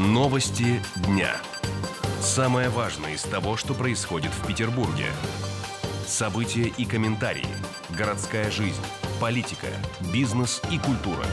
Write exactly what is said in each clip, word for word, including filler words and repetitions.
Новости дня. Самое важное из того, что происходит в Петербурге. События и комментарии. Городская жизнь, политика, бизнес и культура.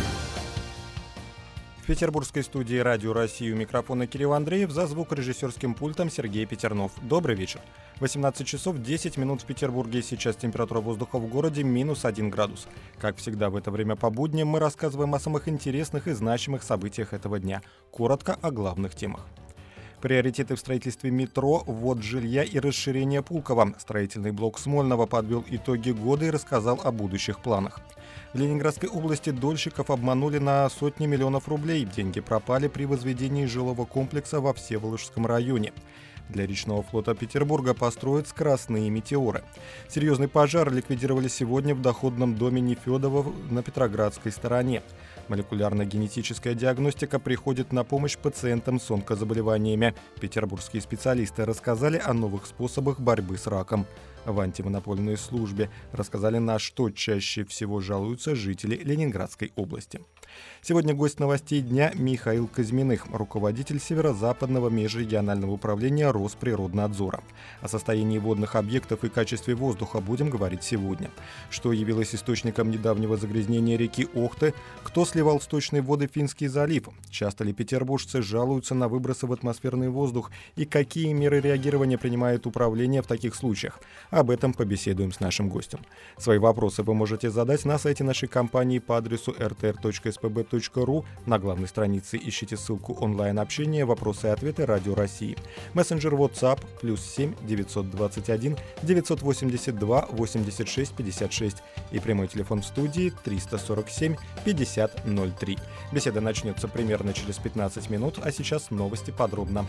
В петербургской студии «Радио России» у микрофона Кирилл Андреев, за звукорежиссерским пультом Сергей Петернов. Добрый вечер. восемнадцать часов десять минут в Петербурге. Сейчас температура воздуха в городе минус один градус. Как всегда в это время по будням мы рассказываем о самых интересных и значимых событиях этого дня. Коротко о главных темах. Приоритеты в строительстве метро, ввод жилья и расширение Пулково. Строительный блок Смольного подвел итоги года и рассказал о будущих планах. В Ленинградской области дольщиков обманули на сотни миллионов рублей. Деньги пропали при возведении жилого комплекса во Всеволожском районе. Для речного флота Петербурга построят скоростные метеоры. Серьезный пожар ликвидировали сегодня в доходном доме Нефёдова на Петроградской стороне. Молекулярно-генетическая диагностика приходит на помощь пациентам с онкозаболеваниями. Петербургские специалисты рассказали о новых способах борьбы с раком. В антимонопольной службе рассказали, на что чаще всего жалуются жители Ленинградской области. Сегодня гость новостей дня Михаил Казьминых, руководитель Северо-Западного межрегионального управления Росприроднадзора. О состоянии водных объектов и качестве воздуха будем говорить сегодня. Что явилось источником недавнего загрязнения реки Охты, кто сливал в сточные воды Финский залив, часто ли петербуржцы жалуются на выбросы в атмосферный воздух и какие меры реагирования принимает управление в таких случаях. Об этом побеседуем с нашим гостем. Свои вопросы вы можете задать на сайте нашей компании по адресу эр тэ эр точка эс пэ бэ точка ру. На главной странице ищите ссылку онлайн-общения «Вопросы и ответы Радио России». Мессенджер WhatsApp плюс семь девятьсот двадцать один девятьсот восемьдесят два восемьдесят шесть пятьдесят шесть и прямой телефон в студии триста сорок семь пятьдесят ноль три. Беседа начнется примерно через пятнадцать минут, а сейчас новости подробно.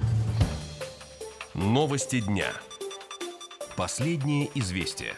Новости дня. Последние известия.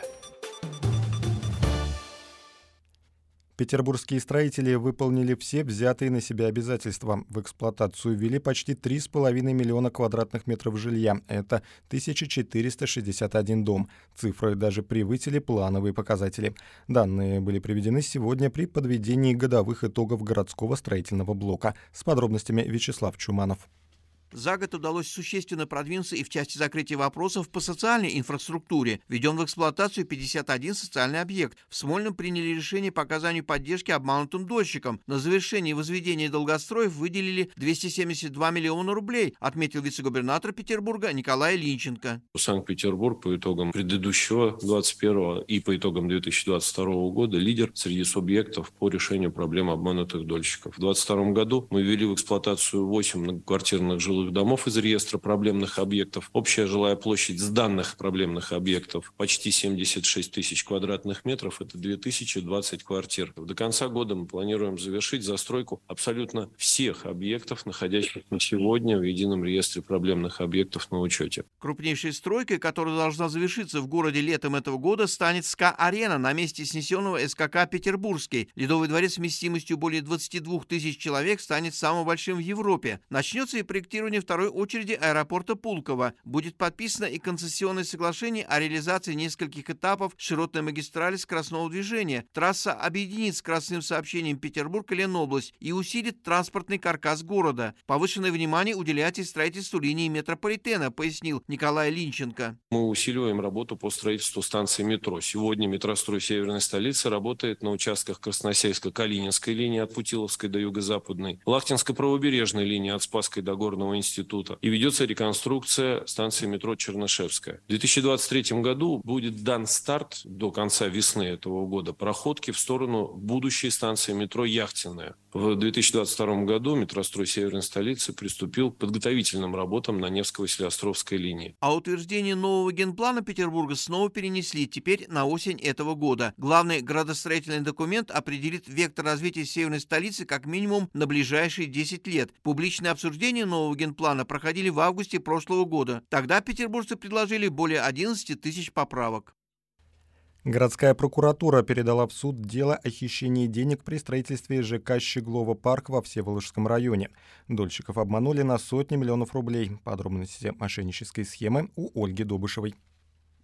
Петербургские строители выполнили все взятые на себя обязательства. В эксплуатацию ввели почти три с половиной миллиона квадратных метров жилья. Это тысяча четыреста шестьдесят один дом. Цифры даже превысили плановые показатели. Данные были приведены сегодня при подведении годовых итогов городского строительного блока. С подробностями Вячеслав Чуманов. За год удалось существенно продвинуться и в части закрытия вопросов по социальной инфраструктуре. Введен в эксплуатацию пятьдесят один социальный объект. В Смольном приняли решение по оказанию поддержки обманутым дольщикам. На завершение возведения долгостроев выделили двести семьдесят два миллиона рублей, отметил вице-губернатор Петербурга Николай Линченко. Санкт-Петербург по итогам предыдущего двадцать первого и по итогам две тысячи двадцать второго года лидер среди субъектов по решению проблем обманутых дольщиков. В двадцать втором году мы ввели в эксплуатацию восемь многоквартирных жилых домов из реестра проблемных объектов. Общая жилая площадь сданных проблемных объектов почти семьдесят шесть тысяч квадратных метров. Это две тысячи двадцать квартир. До конца года мы планируем завершить застройку абсолютно всех объектов, находящихся на сегодня в едином реестре проблемных объектов на учете. Крупнейшей стройкой, которая должна завершиться в городе летом этого года, станет СКА-арена на месте снесенного эс ка ка «Петербургский». Ледовый дворец с вместимостью более двадцати двух тысяч человек станет самым большим в Европе. Начнется и проектирование второй очереди аэропорта Пулково. Будет подписано и концессионное соглашение о реализации нескольких этапов широтной магистрали скоростного движения. Трасса объединит скоростным сообщением Петербург и Ленобласть и усилит транспортный каркас города. Повышенное внимание уделяется и строительству линии метрополитена, пояснил Николай Линченко. Мы усиливаем работу по строительству станции метро. Сегодня метрострой Северной столицы работает на участках Красносельско-Калининской линии от Путиловской до Юго-Западной, Лахтинско-правобережной линии от Спасской до Горного института, и ведется реконструкция станции метро Чернышевская. В две тысячи двадцать третьем году будет дан старт до конца весны этого года проходки в сторону будущей станции метро Яхтенная. В две тысячи двадцать втором году метрострой Северной столицы приступил к подготовительным работам на Невско-Василиостровской линии. А утверждение нового генплана Петербурга снова перенесли, теперь на осень этого года. Главный градостроительный документ определит вектор развития Северной столицы как минимум на ближайшие десять лет. Публичное обсуждение нового генплана проходили в августе прошлого года. Тогда петербуржцы предложили более одиннадцати тысяч поправок. Городская прокуратура передала в суд дело о хищении денег при строительстве ЖК «Щеглово парк» во Всеволожском районе. Дольщиков обманули на сотни миллионов рублей. Подробности мошеннической схемы у Ольги Добышевой.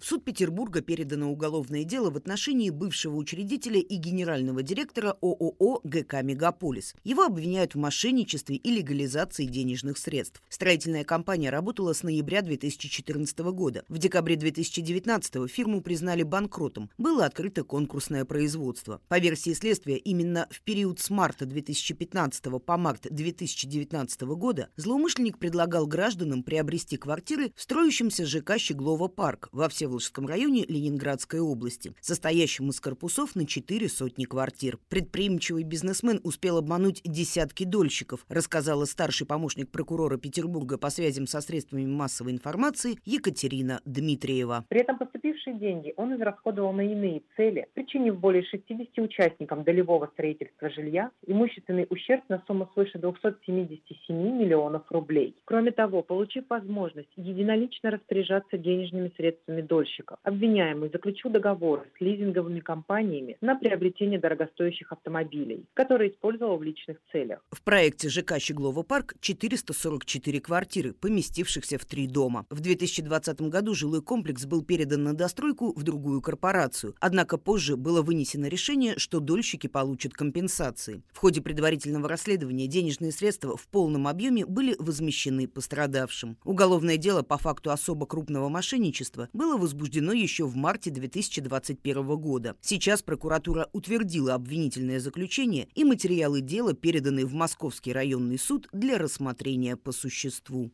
В суд Петербурга передано уголовное дело в отношении бывшего учредителя и генерального директора ООО ГК «Мегаполис». Его обвиняют в мошенничестве и легализации денежных средств. Строительная компания работала с ноября две тысячи четырнадцатого года. В декабре две тысячи девятнадцатого фирму признали банкротом. Было открыто конкурсное производство. По версии следствия, именно в период с марта две тысячи пятнадцатого по март две тысячи девятнадцатого года злоумышленник предлагал гражданам приобрести квартиры в строящемся ЖК «Щеглово парк» во Всеволожском Волжском районе Ленинградской области, состоящем из корпусов на четыре сотни квартир. Предприимчивый бизнесмен успел обмануть десятки дольщиков, рассказала старший помощник прокурора Петербурга по связям со средствами массовой информации Екатерина Дмитриева. При этом поступившие деньги он израсходовал на иные цели, причинив более шестидесяти участникам долевого строительства жилья имущественный ущерб на сумму свыше двухсот семидесяти семи миллионов рублей. Кроме того, получив возможность единолично распоряжаться денежными средствами дольщиков, обвиняемый заключил договоры с лизинговыми компаниями на приобретение дорогостоящих автомобилей, которые использовал в личных целях. В проекте ЖК «Щеглово парк» четыреста сорок четыре квартиры, поместившихся в три дома. В две тысячи двадцатом году жилой комплекс был передан на достройку в другую корпорацию. Однако позже было вынесено решение, что дольщики получат компенсации. В ходе предварительного расследования денежные средства в полном объеме были возмещены пострадавшим. Уголовное дело по факту особо крупного мошенничества было возбуждено возбуждено еще в марте две тысячи двадцать первого года. Сейчас прокуратура утвердила обвинительное заключение, и материалы дела переданы в Московский районный суд для рассмотрения по существу.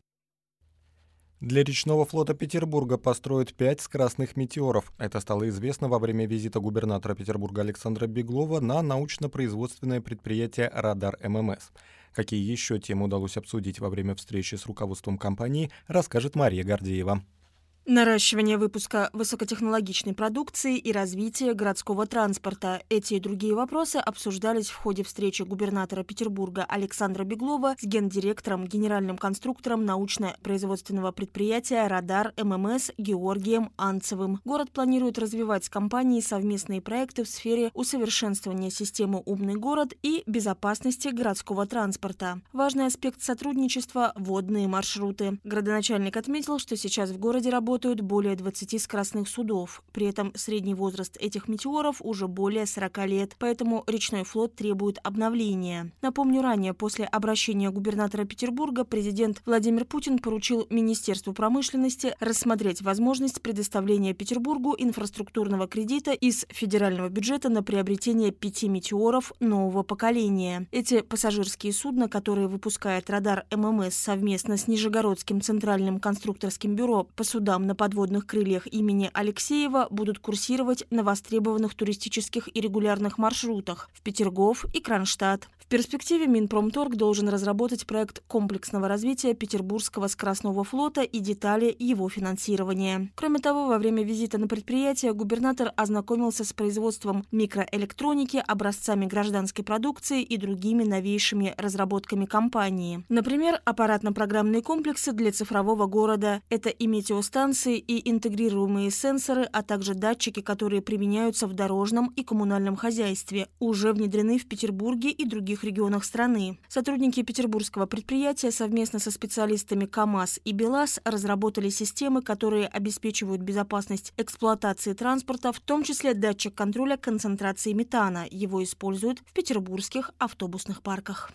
Для речного флота Петербурга построят пять скоростных метеоров. Это стало известно во время визита губернатора Петербурга Александра Беглова на научно-производственное предприятие «Радар ММС». Какие еще темы удалось обсудить во время встречи с руководством компании, расскажет Мария Гордеева. Наращивание выпуска высокотехнологичной продукции и развитие городского транспорта. Эти и другие вопросы обсуждались в ходе встречи губернатора Петербурга Александра Беглова с гендиректором, генеральным конструктором научно-производственного предприятия «Радар ММС» Георгием Анцевым. Город планирует развивать с компанией совместные проекты в сфере усовершенствования системы «Умный город» и безопасности городского транспорта. Важный аспект сотрудничества – водные маршруты. Градоначальник отметил, что сейчас в городе работают более двадцати скоростных судов. При этом средний возраст этих метеоров уже более сорока лет, поэтому речной флот требует обновления. Напомню, ранее после обращения губернатора Петербурга президент Владимир Путин поручил Министерству промышленности рассмотреть возможность предоставления Петербургу инфраструктурного кредита из федерального бюджета на приобретение пяти метеоров нового поколения. Эти пассажирские судна, которые выпускает Радар ММС совместно с Нижегородским центральным конструкторским бюро по судам на подводных крыльях имени Алексеева, будут курсировать на востребованных туристических и регулярных маршрутах в Петергоф и Кронштадт. В перспективе Минпромторг должен разработать проект комплексного развития Петербургского скоростного флота и детали его финансирования. Кроме того, во время визита на предприятие губернатор ознакомился с производством микроэлектроники, образцами гражданской продукции и другими новейшими разработками компании. Например, аппаратно-программные комплексы для цифрового города. Это и метеостанции, и интегрируемые сенсоры, а также датчики, которые применяются в дорожном и коммунальном хозяйстве, уже внедрены в Петербурге и других регионах страны. Сотрудники петербургского предприятия совместно со специалистами КАМАЗ и БелАЗ разработали системы, которые обеспечивают безопасность эксплуатации транспорта, в том числе датчик контроля концентрации метана. Его используют в петербургских автобусных парках.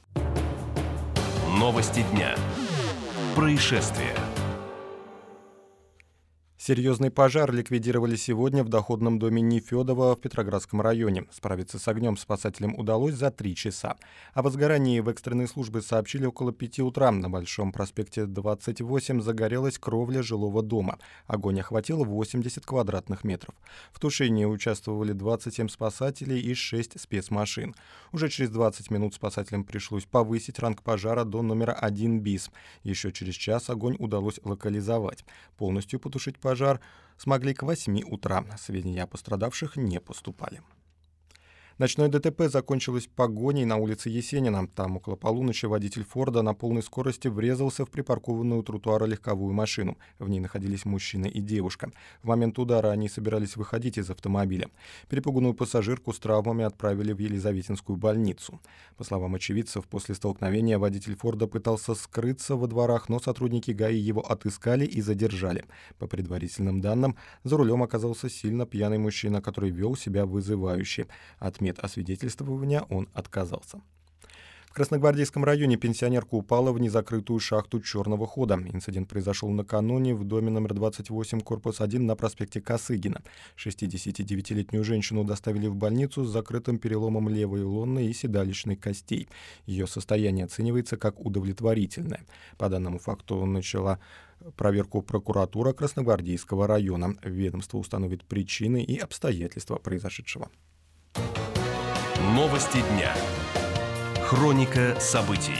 Новости дня. Происшествия. Серьезный пожар ликвидировали сегодня в доходном доме Нефёдова в Петроградском районе. Справиться с огнем спасателям удалось за три часа. О возгорании в экстренной службе сообщили около пяти утра. На Большом проспекте двадцать восемь загорелась кровля жилого дома. Огонь охватил восемьдесят квадратных метров. В тушении участвовали двадцать семь спасателей и шесть спецмашин. Уже через двадцать минут спасателям пришлось повысить ранг пожара до номера один бис. Еще через час огонь удалось локализовать. Полностью потушить пожар смогли к восьми утра. Сведения о пострадавших не поступали. Ночное ДТП закончилось погоней на улице Есенина. Там около полуночи водитель Форда на полной скорости врезался в припаркованную у тротуара легковую машину. В ней находились мужчина и девушка. В момент удара они собирались выходить из автомобиля. Перепуганную пассажирку с травмами отправили в Елизаветинскую больницу. По словам очевидцев, после столкновения водитель Форда пытался скрыться во дворах, но сотрудники ГАИ его отыскали и задержали. По предварительным данным, за рулем оказался сильно пьяный мужчина, который вел себя вызывающе. От медосвидетельствования он отказался. В Красногвардейском районе пенсионерка упала в незакрытую шахту черного хода. Инцидент произошел накануне в доме номер двадцать восемь, корпус один на проспекте Косыгина. шестидесятидевятилетнюю женщину доставили в больницу с закрытым переломом левой лонной и седалищной костей. Ее состояние оценивается как удовлетворительное. По данному факту начала проверку прокуратура Красногвардейского района. Ведомство установит причины и обстоятельства произошедшего. Новости дня. Хроника событий.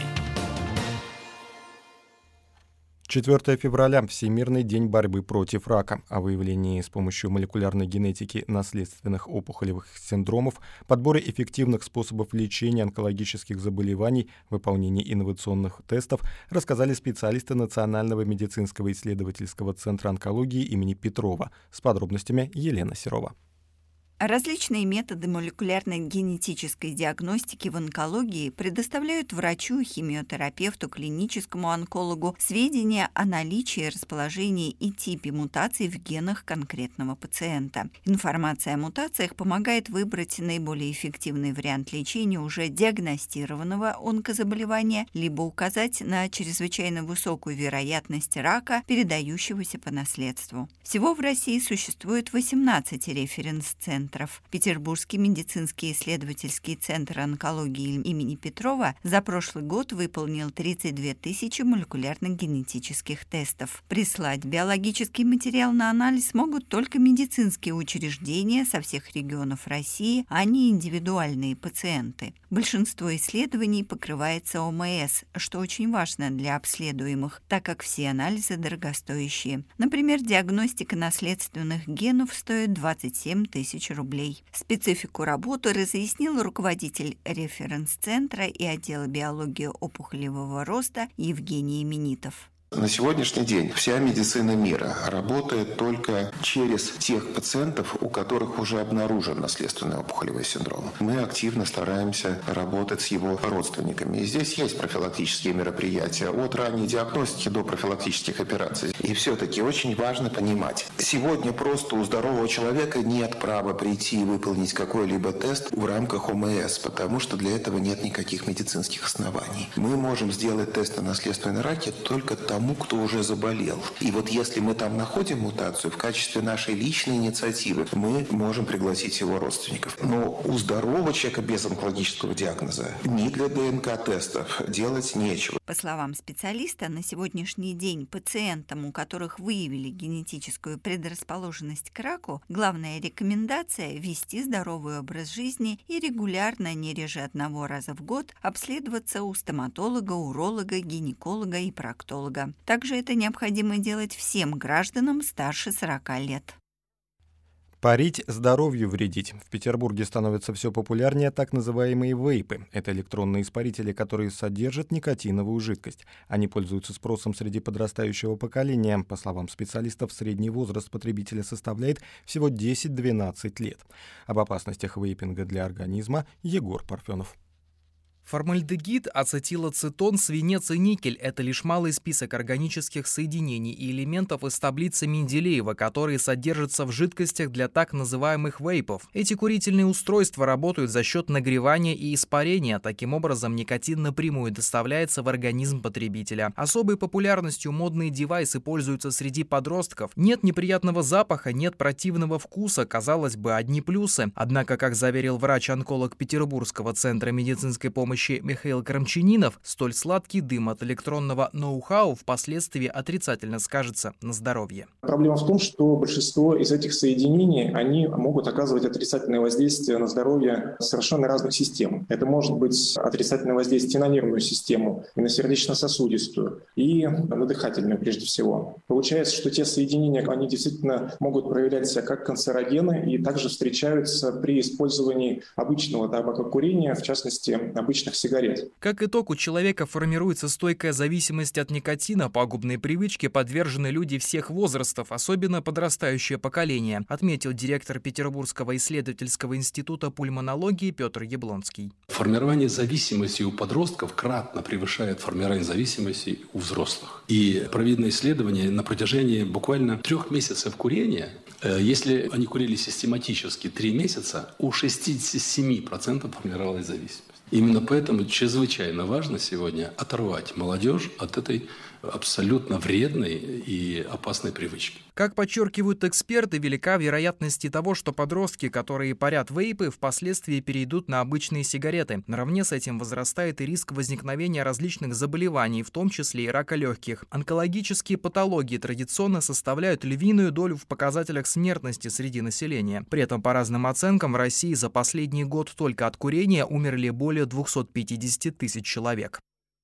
четвёртого февраля – Всемирный день борьбы против рака. О выявлении с помощью молекулярной генетики наследственных опухолевых синдромов, подборе эффективных способов лечения онкологических заболеваний, выполнении инновационных тестов рассказали специалисты Национального медицинского исследовательского центра онкологии имени Петрова. С подробностями Елена Серова. Различные методы молекулярной генетической диагностики в онкологии предоставляют врачу, химиотерапевту, клиническому онкологу сведения о наличии, расположении и типе мутаций в генах конкретного пациента. Информация о мутациях помогает выбрать наиболее эффективный вариант лечения уже диагностированного онкозаболевания, либо указать на чрезвычайно высокую вероятность рака, передающегося по наследству. Всего в России существует восемнадцать референс-центров. Петербургский медицинский исследовательский центр онкологии имени Петрова за прошлый год выполнил тридцать две тысячи молекулярно-генетических тестов. Прислать биологический материал на анализ могут только медицинские учреждения со всех регионов России, а не индивидуальные пациенты. Большинство исследований покрывается О М С, что очень важно для обследуемых, так как все анализы дорогостоящие. Например, диагностика наследственных генов стоит двадцать семь тысяч рублей. Специфику работы разъяснил руководитель референс-центра и отдела биологии опухолевого роста Евгений Именитов. На сегодняшний день вся медицина мира работает только через тех пациентов, у которых уже обнаружен наследственный опухолевый синдром. Мы активно стараемся работать с его родственниками. И здесь есть профилактические мероприятия, от ранней диагностики до профилактических операций. И все-таки очень важно понимать, сегодня просто у здорового человека нет права прийти и выполнить какой-либо тест в рамках О М С, потому что для этого нет никаких медицинских оснований. Мы можем сделать тест на наследственный рак только тому, кто уже заболел. И вот если мы там находим мутацию, в качестве нашей личной инициативы мы можем пригласить его родственников. Но у здорового человека без онкологического диагноза ни для Д Н К-тестов делать нечего. По словам специалиста, на сегодняшний день пациентам, у которых выявили генетическую предрасположенность к раку, главная рекомендация – вести здоровый образ жизни и регулярно, не реже одного раза в год, обследоваться у стоматолога, уролога, гинеколога и проктолога. Также это необходимо делать всем гражданам старше сорока лет. Парить – здоровью вредить. В Петербурге становятся все популярнее так называемые вейпы. Это электронные испарители, которые содержат никотиновую жидкость. Они пользуются спросом среди подрастающего поколения. По словам специалистов, средний возраст потребителя составляет всего десять-двенадцать лет. Об опасностях вейпинга для организма Егор Парфенов. Формальдегид, ацетилацетон, свинец и никель – это лишь малый список органических соединений и элементов из таблицы Менделеева, которые содержатся в жидкостях для так называемых вейпов. Эти курительные устройства работают за счет нагревания и испарения. Таким образом, никотин напрямую доставляется в организм потребителя. Особой популярностью модные девайсы пользуются среди подростков. Нет неприятного запаха, нет противного вкуса, казалось бы, одни плюсы. Однако, как заверил врач-онколог Петербургского центра медицинской помощи помощи Михаил Крамчанинов, столь сладкий дым от электронного ноу-хау впоследствии отрицательно скажется на здоровье. Проблема в том, что большинство из этих соединений, они могут оказывать отрицательное воздействие на здоровье совершенно разных систем. Это может быть отрицательное воздействие на нервную систему, и на сердечно-сосудистую, и на дыхательную прежде всего. Получается, что те соединения, они действительно могут проявлять себя как канцерогены и также встречаются при использовании обычного табакокурения, в частности, обычных сигарет. Как итог, у человека формируется стойкая зависимость от никотина, пагубные привычки подвержены люди всех возрастов, особенно подрастающее поколение, отметил директор Петербургского исследовательского института пульмонологии Петр Яблонский. Формирование зависимости у подростков кратно превышает формирование зависимости у взрослых. И проведено исследование на протяжении буквально трех месяцев курения. Если они курили систематически три месяца, у шестьдесят семь процентов формировалась зависимость. Именно поэтому чрезвычайно важно сегодня оторвать молодежь от этой абсолютно вредной и опасной привычки. Как подчеркивают эксперты, велика вероятность того, что подростки, которые парят вейпы, впоследствии перейдут на обычные сигареты. Наравне с этим возрастает и риск возникновения различных заболеваний, в том числе и рака легких. Онкологические патологии традиционно составляют львиную долю в показателях смертности среди населения. При этом, по разным оценкам, в России за последний год только от курения умерли более двухсот пятидесяти тысяч человек.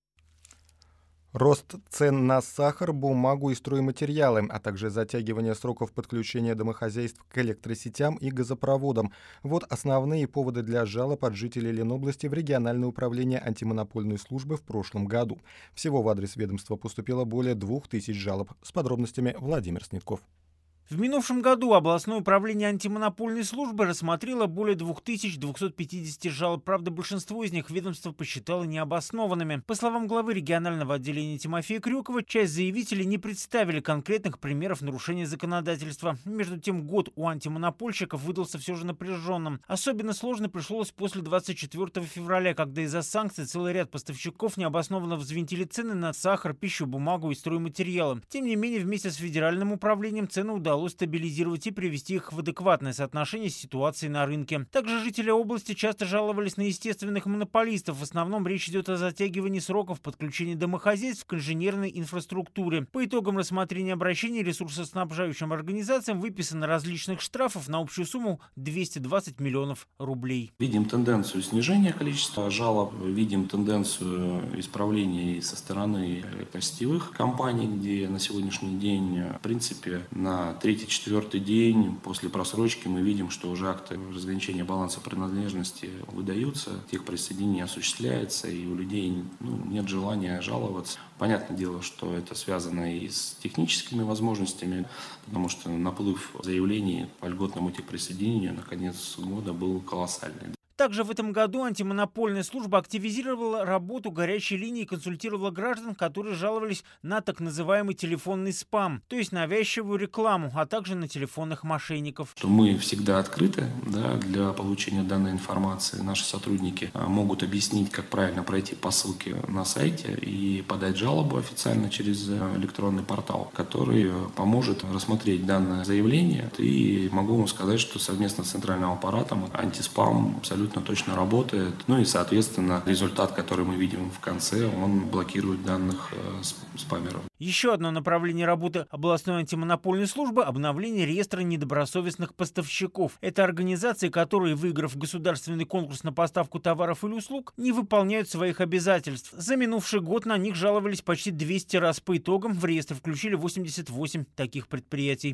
Рост цен на сахар, бумагу и стройматериалы, а также затягивание сроков подключения домохозяйств к электросетям и газопроводам. Вот основные поводы для жалоб от жителей Ленобласти в региональное управление антимонопольной службы в прошлом году. Всего в адрес ведомства поступило более двух тысяч жалоб. С подробностями Владимир Снитков. В минувшем году областное управление антимонопольной службы рассмотрело более двух тысяч двухсот пятидесяти жалоб. Правда, большинство из них ведомство посчитало необоснованными. По словам главы регионального отделения Тимофея Крюкова, часть заявителей не представили конкретных примеров нарушения законодательства. Между тем, год у антимонопольщиков выдался все же напряженным. Особенно сложно пришлось после двадцать четвёртого февраля, когда из-за санкций целый ряд поставщиков необоснованно взвинтили цены на сахар, пищу, бумагу и стройматериалы. Тем не менее, вместе с федеральным управлением цены удалось стабилизировать и привести их в адекватное соотношение с ситуацией на рынке. Также жители области часто жаловались на естественных монополистов. В основном речь идет о затягивании сроков подключения домохозяйств к инженерной инфраструктуре. По итогам рассмотрения обращений ресурсоснабжающим организациям выписано различных штрафов на общую сумму двести двадцать миллионов рублей. Видим тенденцию снижения количества жалоб, видим тенденцию исправления со стороны электросетевых компаний, где на сегодняшний день, в принципе, на третий-четвертый день после просрочки мы видим, что уже акты разграничения баланса принадлежности выдаются, техприсоединение осуществляется, и у людей ну, нет желания жаловаться. Понятное дело, что это связано и с техническими возможностями, потому что наплыв заявлений по льготному техприсоединению на конец года был колоссальный. Также в этом году антимонопольная служба активизировала работу горячей линии и консультировала граждан, которые жаловались на так называемый телефонный спам, то есть навязчивую рекламу, а также на телефонных мошенников. Мы всегда открыты да, для получения данной информации. Наши сотрудники могут объяснить, как правильно пройти по ссылке на сайте и подать жалобу официально через электронный портал, который поможет рассмотреть данное заявление. И могу вам сказать, что совместно с центральным аппаратом антиспам абсолютно точно работает. Ну и, соответственно, результат, который мы видим в конце, он блокирует данных э, спамеров. Еще одно направление работы областной антимонопольной службы – обновление реестра недобросовестных поставщиков. Это организации, которые, выиграв государственный конкурс на поставку товаров или услуг, не выполняют своих обязательств. За минувший год на них жаловались почти двести раз. По итогам в реестр включили восемьдесят восемь таких предприятий.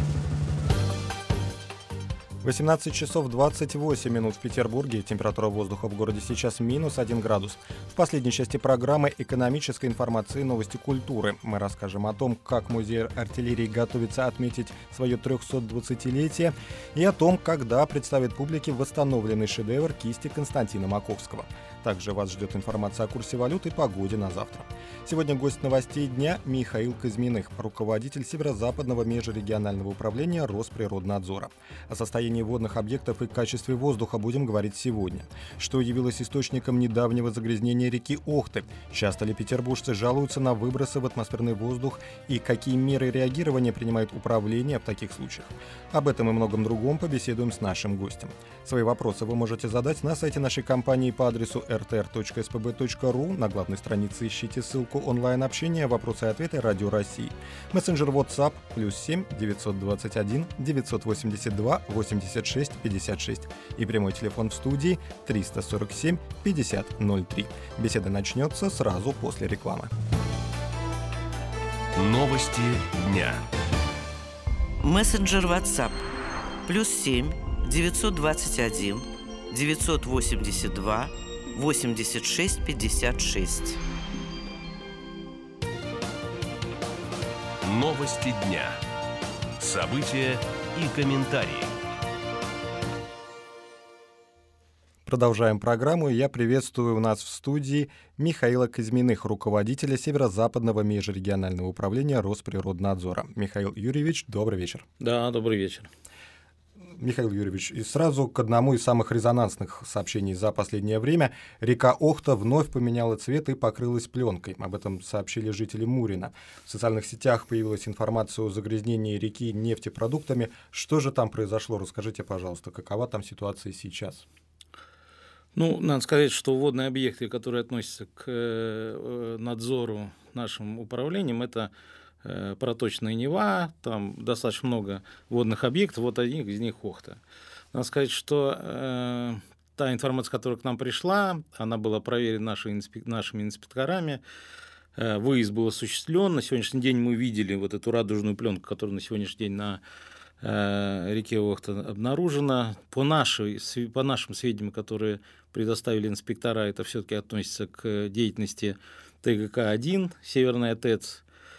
восемнадцать часов двадцать восемь минут в Петербурге. Температура воздуха в городе сейчас минус один градус. В последней части программы экономической информации и новости культуры. Мы расскажем о том, как музей артиллерии готовится отметить свое трехсотдвадцатилетие и о том, когда представит публике восстановленный шедевр кисти Константина Маковского. Также вас ждет информация о курсе валют и погоде на завтра. Сегодня гость новостей дня Михаил Казьминых, руководитель Северо-Западного межрегионального управления Росприроднадзора. О состоянии водных объектов и качестве воздуха будем говорить сегодня. Что явилось источником недавнего загрязнения реки Охты? Часто ли петербуржцы жалуются на выбросы в атмосферный воздух? И какие меры реагирования принимает управление в таких случаях? Об этом и многом другом побеседуем с нашим гостем. Свои вопросы вы можете задать на сайте нашей компании по адресу эр тэ эр точка эс пэ бэ точка ру. На главной странице ищите ссылку онлайн-общения «Вопросы и ответы Радио России». Мессенджер WhatsApp плюс семь девятьсот двадцать один девятьсот восемьдесят два восемьдесят шесть пятьдесят шесть и прямой телефон в студии триста сорок семь пятьдесят ноль три. Беседа начнется сразу после рекламы. Новости дня. Мессенджер WhatsApp плюс семь девятьсот двадцать один девятьсот восемьдесят два восемьдесят шесть пятьдесят шесть. Новости дня. События и комментарии. Продолжаем программу, и я приветствую у нас в студии Михаила Козьминых, руководителя Северо-Западного межрегионального управления Росприроднадзора. Михаил Юрьевич, добрый вечер. Да, добрый вечер. Михаил Юрьевич, и сразу к одному из самых резонансных сообщений за последнее время. Река Охта вновь поменяла цвет и покрылась пленкой. Об этом сообщили жители Мурина. В социальных сетях появилась информация о загрязнении реки нефтепродуктами. Что же там произошло? Расскажите, пожалуйста, какова там ситуация сейчас? Ну, надо сказать, что водные объекты, которые относятся к надзору нашим управлением, это проточная Нева, там достаточно много водных объектов, вот один из них Охта. Надо сказать, что э, та информация, которая к нам пришла, она была проверена наши инспек... нашими инспекторами, э, выезд был осуществлен. На сегодняшний день мы видели вот эту радужную пленку, которая на сегодняшний день на э, реке Охта обнаружена. По, нашей, по нашим сведениям, которые предоставили инспектора, это все-таки относится к деятельности тэ гэ ка один, Северная ТЭЦ.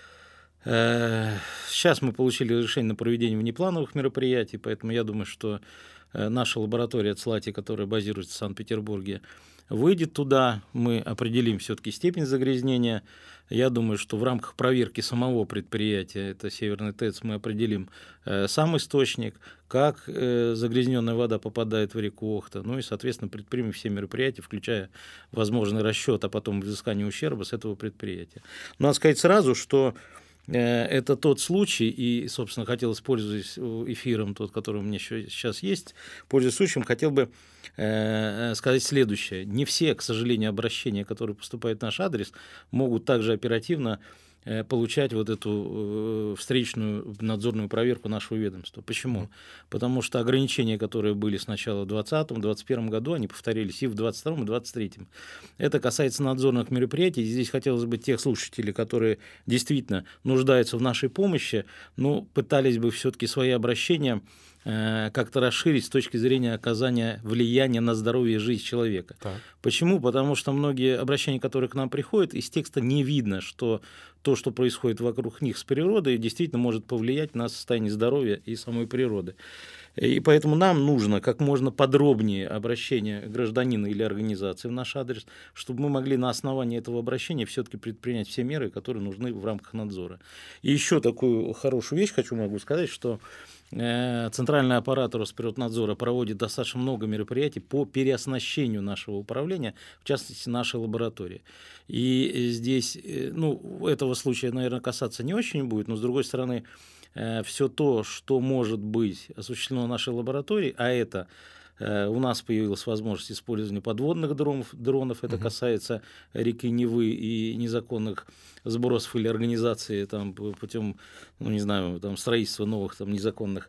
Сейчас мы получили разрешение на проведение внеплановых мероприятий, поэтому я думаю, что наша лаборатория ЦЛАТИ, которая базируется в Санкт-Петербурге, выйдет туда, мы определим все-таки степень загрязнения. Я думаю, что в рамках проверки самого предприятия, это Северный ТЭЦ, мы определим э, сам источник, как э, загрязненная вода попадает в реку Охта, ну и, соответственно, предпримем все мероприятия, включая возможный расчет, а потом взыскание ущерба с этого предприятия. Но надо сказать сразу, что это тот случай, и, собственно, хотел использовать эфиром тот, который у меня сейчас есть, пользуясь случаем, хотел бы э, сказать следующее. Не все, к сожалению, обращения, которые поступают в наш адрес, могут также оперативно э, получать вот эту э, встречную надзорную проверку нашего ведомства. Почему? Потому что ограничения, которые были сначала в двадцатом, двадцать первом году, они повторились и в двадцать втором, и двадцать третьем. Это касается надзорных мероприятий. Здесь хотелось бы тех слушателей, которые действительно нуждаются в нашей помощи, но пытались бы все-таки свои обращения э, как-то расширить с точки зрения оказания влияния на здоровье и жизнь человека. Так. Почему? Потому что многие обращения, которые к нам приходят, из текста не видно, что то, что происходит вокруг них с природой, действительно может повлиять на состояние здоровья и самой природы. И поэтому нам нужно как можно подробнее обращение гражданина или организации в наш адрес, чтобы мы могли на основании этого обращения все-таки предпринять все меры, которые нужны в рамках надзора. И еще такую хорошую вещь хочу могу сказать, что Центральный аппарат Росприроднадзора проводит достаточно много мероприятий по переоснащению нашего управления, в частности, нашей лаборатории. И здесь, ну, этого случая, наверное, касаться не очень будет, но, с другой стороны, все то, что может быть осуществлено в нашей лаборатории, а это у нас появилась возможность использования подводных дронов, дронов. Это касается реки Невы и незаконных сбросов или организации там, путем, ну, не знаю, там, строительства новых там, незаконных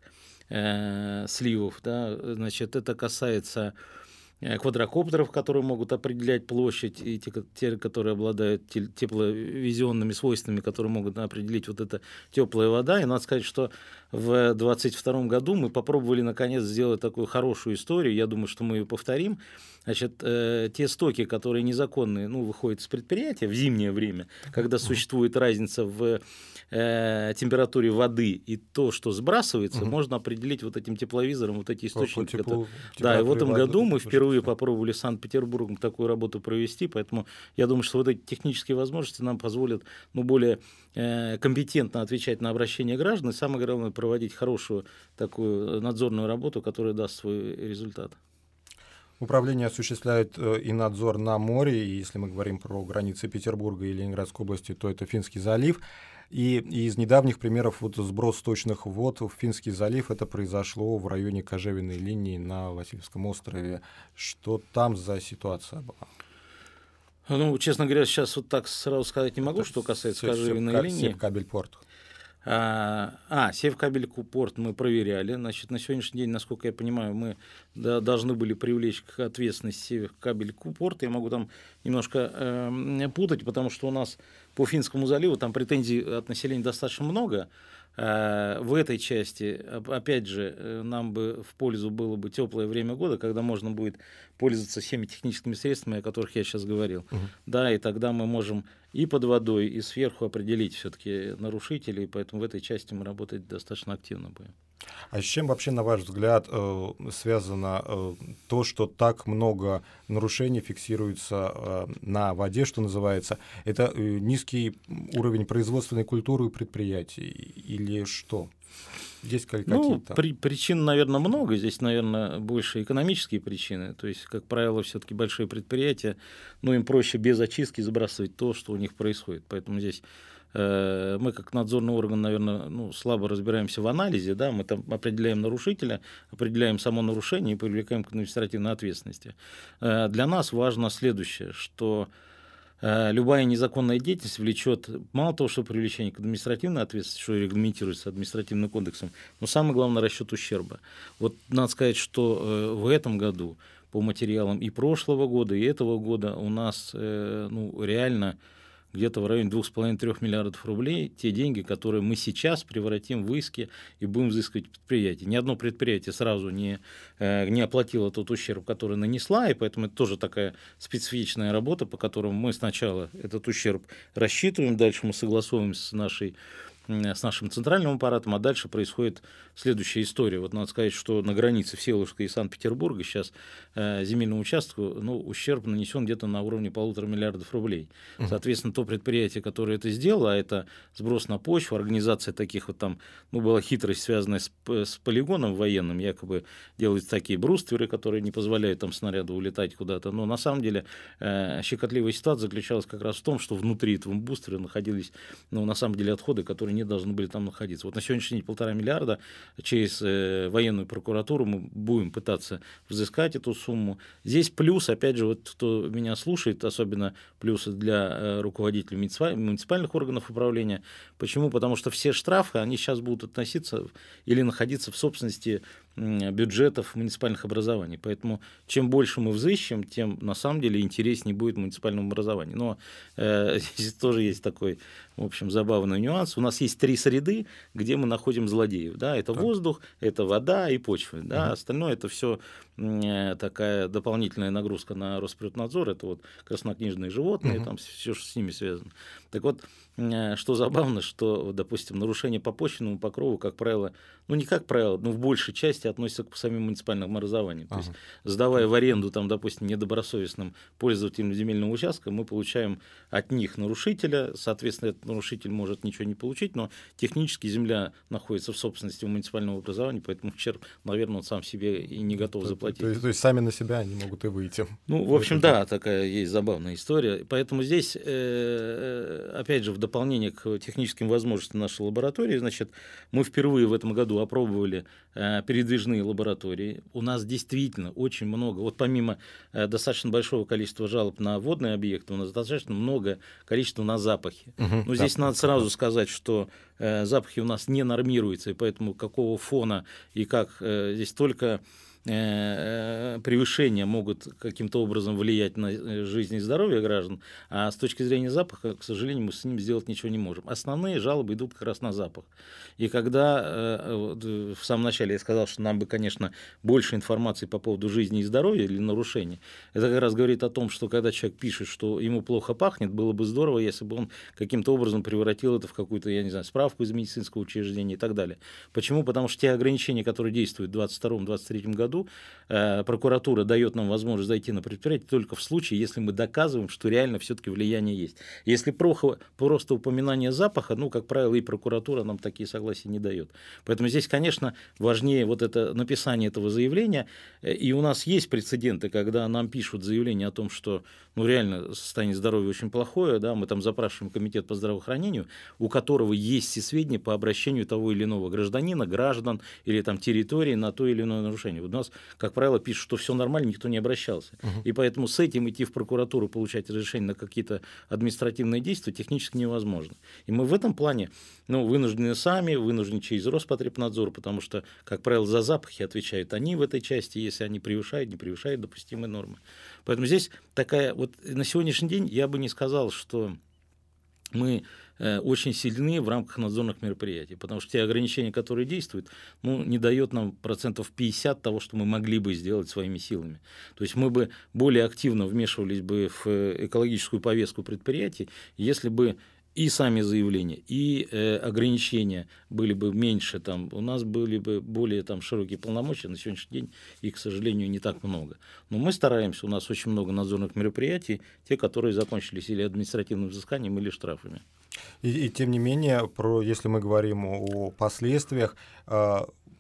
э, сливов. Да. Значит, это касается квадрокоптеров, которые могут определять площадь, и те, те которые обладают тепловизионными свойствами, которые могут определить вот эта теплая вода. И надо сказать, что в двадцать втором году мы попробовали наконец сделать такую хорошую историю. Я думаю, что мы ее повторим. Значит, э, те стоки, которые незаконные, ну, выходят из предприятия в зимнее время, когда существует разница в э, температуре воды и то, что сбрасывается, угу. можно определить вот этим тепловизором вот эти источники. По теплу, да, и в этом году мы впервые попробовали с Санкт-Петербургом такую работу провести, поэтому я думаю, что вот эти технические возможности нам позволят, ну, более э, компетентно отвечать на обращения граждан и, самое главное, проводить хорошую такую надзорную работу, которая даст свой результат. Управление осуществляет и надзор на море, и если мы говорим про границы Петербурга и Ленинградской области, то это Финский залив. И, и из недавних примеров вот сброс сточных вод в Финский залив, это произошло в районе Кожевенной линии на Васильевском острове. Что там за ситуация была? Ну, честно говоря, сейчас вот так сразу сказать не могу, что касается кожевенной линии. Севкабельпорт. А, а Севкабельпорт мы проверяли. Значит, на сегодняшний день, насколько я понимаю, мы да, должны были привлечь к ответственности Севкабельпорт. Я могу там немножко э, путать, потому что у нас по Финскому заливу там претензий от населения достаточно много. А в этой части, опять же, нам бы в пользу было бы теплое время года, когда можно будет пользоваться всеми техническими средствами, о которых я сейчас говорил. Угу. Да, и тогда мы можем и под водой, и сверху определить все-таки нарушителей, поэтому в этой части мы работать достаточно активно будем. А с чем вообще, на ваш взгляд, связано то, что так много нарушений фиксируется на воде, что называется? Это низкий уровень производственной культуры у предприятий или что? Есть какие-то? Ну, при, причин, наверное, много. Здесь, наверное, больше экономические причины. То есть, как правило, все-таки большие предприятия, ну, им проще без очистки забрасывать то, что у них происходит. Поэтому здесь э, мы, как надзорный орган, наверное, ну, слабо разбираемся в анализе. Да? Мы там определяем нарушителя, определяем само нарушение и привлекаем к административной ответственности. Э, для нас важно следующее, что любая незаконная деятельность влечет мало того, что привлечение к административной ответственности, что регламентируется административным кодексом, но самое главное расчет ущерба. Вот надо сказать, что в этом году по материалам и прошлого года, и этого года у нас ну, реально где-то в районе двух с половиной — трёх миллиардов рублей, те деньги, которые мы сейчас превратим в иски и будем взыскивать предприятие. Ни одно предприятие сразу не, не оплатило тот ущерб, который нанесла, и поэтому это тоже такая специфичная работа, по которой мы сначала этот ущерб рассчитываем, дальше мы согласовываем с нашей с нашим центральным аппаратом, а дальше происходит следующая история. Вот надо сказать, что на границе Всеволожска и Санкт-Петербурга сейчас э, земельному участку ну, ущерб нанесен где-то на уровне полутора миллиардов рублей. Uh-huh. Соответственно, то предприятие, которое это сделало, а это сброс на почву, организация таких вот там, ну, была хитрость, связанная с, с полигоном военным, якобы делаются такие брустверы, которые не позволяют там снаряду улетать куда-то, но на самом деле э, щекотливая ситуация заключалась как раз в том, что внутри этого брустверя находились, ну, на самом деле, отходы, которые не должны были там находиться. Вот на сегодняшний день полтора миллиарда через э, военную прокуратуру мы будем пытаться взыскать эту сумму. Здесь плюс, опять же, вот кто меня слушает, особенно плюсы для э, руководителей муниципальных органов управления. Почему? Потому что все штрафы, они сейчас будут относиться или находиться в собственности бюджетов муниципальных образований. Поэтому чем больше мы взыщем, тем на самом деле интереснее будет муниципальному образованию. Но э, здесь тоже есть такой, в общем, забавный нюанс. У нас есть три среды, где мы находим злодеев. Да? Это так. Воздух, это вода и почва. Да? Угу. Остальное это все э, такая дополнительная нагрузка на Росприроднадзор. Это вот краснокнижные животные, угу. там все, что с ними связано. Так вот, э, что забавно, что, допустим, нарушение по почвенному покрову, как правило, ну не как правило, но в большей части относятся к самим муниципальным образованиям. Ага. То есть, сдавая в аренду, там, допустим, недобросовестным пользователям земельного участка, мы получаем от них нарушителя, соответственно, этот нарушитель может ничего не получить, но технически земля находится в собственности у муниципального образования, поэтому ущерб, наверное, он сам себе и не готов то, заплатить. То есть, то есть сами на себя они могут и выйти. Ну, в общем, да, такая есть забавная история. Поэтому здесь, э, опять же, в дополнение к техническим возможностям нашей лаборатории, значит, мы впервые в этом году опробовали э, передвижные лаборатории. У нас действительно очень много, вот помимо э, достаточно большого количества жалоб на водные объекты, у нас достаточно много количества на запахи. Угу, Но здесь да, надо сразу сказать, что э, запахи у нас не нормируются, и поэтому какого фона и как э, здесь только превышения могут каким-то образом влиять на жизнь и здоровье граждан, а с точки зрения запаха, к сожалению, мы с ним сделать ничего не можем. Основные жалобы идут как раз на запах. И когда в самом начале я сказал, что нам бы, конечно, больше информации по поводу жизни и здоровья или нарушений, это как раз говорит о том, что когда человек пишет, что ему плохо пахнет, было бы здорово, если бы он каким-то образом превратил это в какую-то, я не знаю, справку из медицинского учреждения и так далее. Почему? Потому что те ограничения, которые действуют в двадцать втором — двадцать третьем году, прокуратура дает нам возможность зайти на предприятие только в случае, если мы доказываем, что реально все-таки влияние есть. Если просто упоминание запаха, ну, как правило, и прокуратура нам такие согласия не дает. Поэтому здесь, конечно, важнее вот это написание этого заявления. И у нас есть прецеденты, когда нам пишут заявление о том, что ну, реально состояние здоровья очень плохое, да, мы там запрашиваем комитет по здравоохранению, у которого есть все сведения по обращению того или иного гражданина, граждан или там территории на то или иное нарушение. У нас нас, как правило, пишут, что все нормально, никто не обращался. Uh-huh. И поэтому с этим идти в прокуратуру, получать разрешение на какие-то административные действия технически невозможно. И мы в этом плане ну, вынуждены сами, вынуждены через Роспотребнадзор, потому что, как правило, за запахи отвечают они в этой части, если они превышают, не превышают допустимые нормы. Поэтому здесь такая, вот на сегодняшний день я бы не сказал, что мы э, очень сильны в рамках надзорных мероприятий, потому что те ограничения, которые действуют, ну, не дают нам процентов пятьдесят того, что мы могли бы сделать своими силами. То есть мы бы более активно вмешивались бы в экологическую повестку предприятий, если бы и сами заявления, и э, ограничения были бы меньше, там, у нас были бы более там, широкие полномочия, на сегодняшний день их, к сожалению, не так много. Но мы стараемся, у нас очень много надзорных мероприятий, те, которые закончились или административным взысканием, или штрафами. И, и тем не менее, про, если мы говорим о последствиях, э,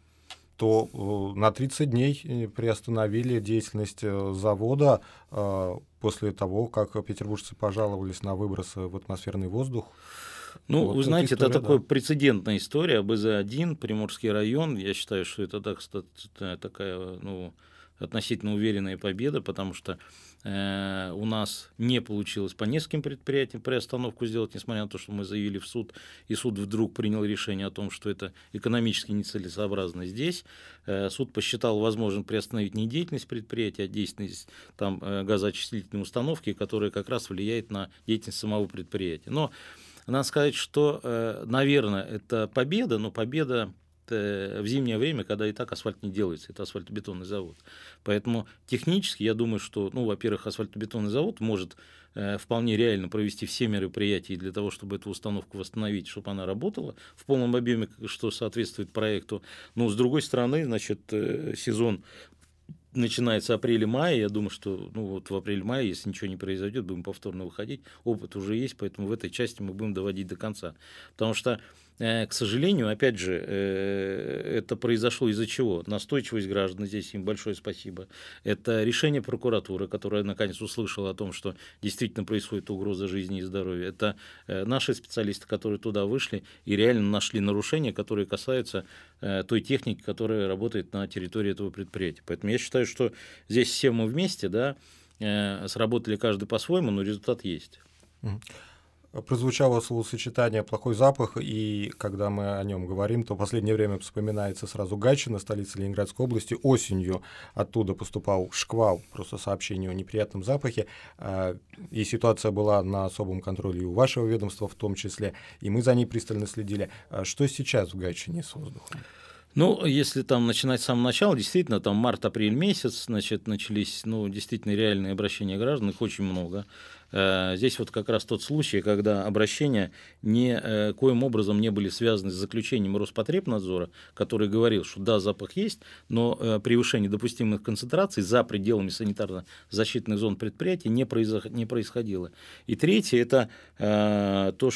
то на тридцать дней приостановили деятельность завода э, после того, как петербуржцы пожаловались на выбросы в атмосферный воздух. Ну, вот вы знаете, история, это такая да. прецедентная история. бэ зэ один, Приморский район, я считаю, что это так, такая ну, относительно уверенная победа, потому что э, у нас не получилось по нескольким предприятиям приостановку сделать, несмотря на то, что мы заявили в суд, и суд вдруг принял решение о том, что это экономически нецелесообразно здесь. Э, суд посчитал возможным приостановить не деятельность предприятия, а деятельность там, э, газоочистительной установки, которая как раз влияет на деятельность самого предприятия. Но надо сказать, что, э, наверное, это победа, но победа в зимнее время, когда и так асфальт не делается, это асфальтобетонный завод. Поэтому технически я думаю, что, ну, во-первых, асфальтобетонный завод может э, вполне реально провести все мероприятия для того, чтобы эту установку восстановить, чтобы она работала в полном объеме, что соответствует проекту. Но, с другой стороны, значит, э, сезон начинается апрель-май, я думаю, что ну, вот в апреле-мае, если ничего не произойдет, будем повторно выходить, опыт уже есть, поэтому в этой части мы будем доводить до конца. Потому что, э, к сожалению, опять же, э, это произошло из-за чего? Настойчивость граждан, здесь им большое спасибо. Это решение прокуратуры, которая наконец услышала о том, что действительно происходит угроза жизни и здоровья. Это э, наши специалисты, которые туда вышли и реально нашли нарушения, которые касаются э, той техники, которая работает на территории этого предприятия. Поэтому я считаю, что здесь все мы вместе, да, э, сработали каждый по-своему, но результат есть. Прозвучало словосочетание «плохой запах», и когда мы о нем говорим, то в последнее время вспоминается сразу Гатчина, столица Ленинградской области. Осенью оттуда поступал шквал просто сообщений о неприятном запахе, и ситуация была на особом контроле и у вашего ведомства в том числе, и мы за ней пристально следили. Что сейчас в Гатчине с воздухом? Ну, если там начинать с самого начала, действительно, там март-апрель месяц, значит, начались, ну, действительно реальные обращения граждан, их очень много. Здесь вот как раз тот случай, когда обращения ни коим образом не были связаны с заключением Роспотребнадзора, который говорил, что да, запах есть, но превышение допустимых концентраций за пределами санитарно-защитных зон предприятия не происходило. И третье – это то,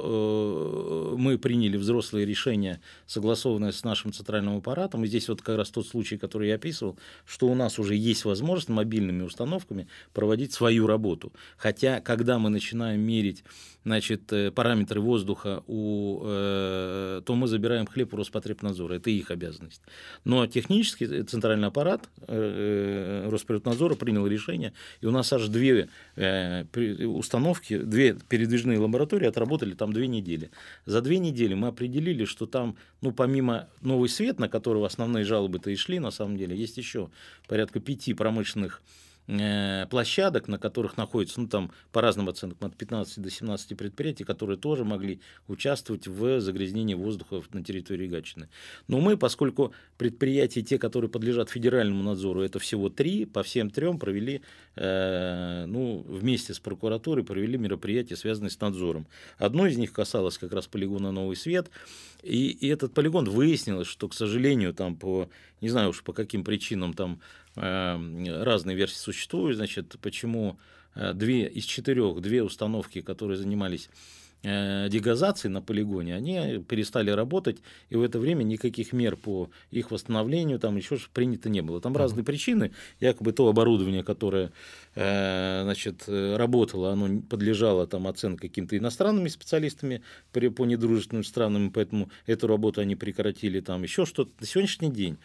что мы приняли взрослые решения, согласованные с нашим центральным аппаратом. И здесь вот как раз тот случай, который я описывал, что у нас уже есть возможность мобильными установками проводить свою работу. Хотя Хотя, когда мы начинаем мерить, значит, параметры воздуха, у, э, то мы забираем хлеб у Роспотребнадзора. Это их обязанность. Но технически центральный аппарат э, Роспотребнадзора принял решение, и у нас аж две э, установки, две передвижные лаборатории отработали там две недели. За две недели мы определили, что там, ну, помимо Новый Свет, на которого основные жалобы-то и шли, на самом деле, есть еще порядка пяти промышленных площадок, на которых находятся, ну, там, по разным оценкам, от пятнадцати до семнадцати предприятий, которые тоже могли участвовать в загрязнении воздуха на территории Гатчины. Но мы, поскольку предприятия, те, которые подлежат федеральному надзору, это всего три, по всем трем провели, э, ну, вместе с прокуратурой провели мероприятия, связанные с надзором. Одно из них касалось как раз полигона «Новый Свет», и, и этот полигон выяснилось, что, к сожалению, там по, не знаю уж по каким причинам, там разные версии существуют, значит, почему две из четырех, две установки, которые занимались дегазацией на полигоне, они перестали работать, и в это время никаких мер по их восстановлению там еще принято не было. Там uh-huh. разные причины, якобы то оборудование, которое значит, работало, оно подлежало там, оценке какими-то иностранными специалистами по недружественным странам, поэтому эту работу они прекратили, там еще что-то. На сегодняшний день